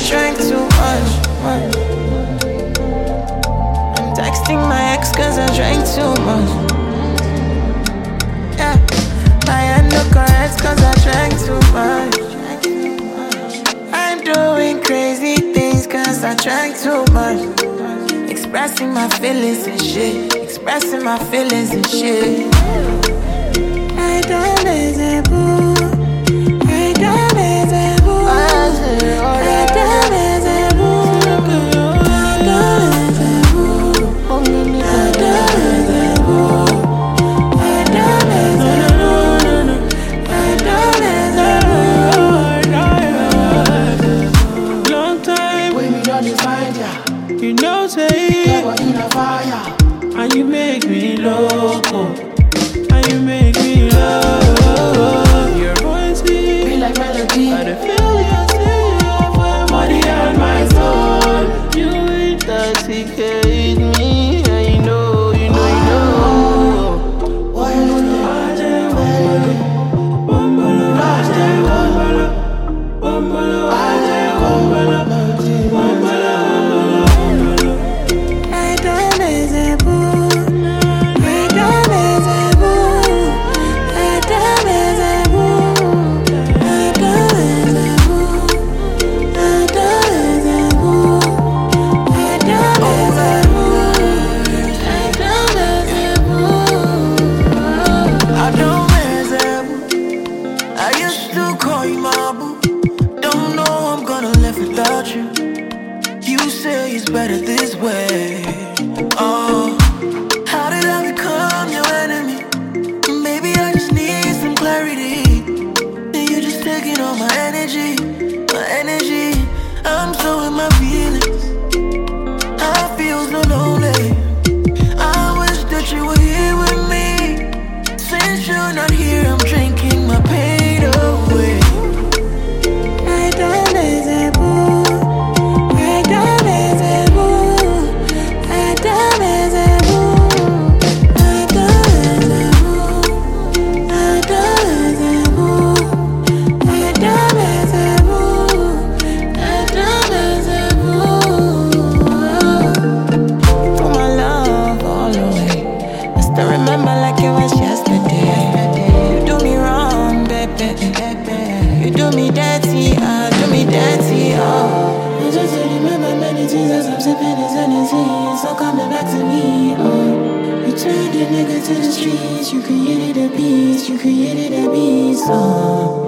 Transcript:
drank too much. I'm texting my ex cause I drank too much. Yeah, my hand no correct cause I drank too much. I'm doing crazy things cause I drank too much. Expressing my feelings and shit. Expressing my feelings and shit. I don't listen, boo. I don't listen, boo. I don't listen, boo. I don't listen, boo. I don't listen, boo. I don't listen, boo. I don't listen, boo. Long time when we done this find ya. you know say Never in a fire. and you make me loco, and you make me love your voice. Be like melody. I dey feel you, see you for your body and my soul. You intoxicate me, and you know, you know, you know. Why you know? I don't listen, boo. I don't listen, boo. I don't listen, boo. I don't listen, boo. I don't listen, boo. I don't listen, boo. I don't listen, boo. I don't listen, boo. I used to call you my boo. Don't know I'm gonna live without you. You say it's better this way. Oh, how did I become your enemy? Maybe I just need some clarity. And you just taking all my energy, my energy. I'm so in my feelings. I feel so lonely. I wish that you were here with me. Since you're not here, I'm drinking my pain away. I don't listen, boo. I don't listen, boo. I don't listen, boo. I don't listen, boo. I don't listen, boo. I don't listen, boo. I don't listen, boo. For my love all the way. I still remember like it was yesterday. You do me wrong, baby. You do me dirty, do me dirty, oh. I just remember many things as I'm sipping this energy. It's all coming back to me, oh. You turned a nigga to the streets. You created a beast, you created a beast, oh.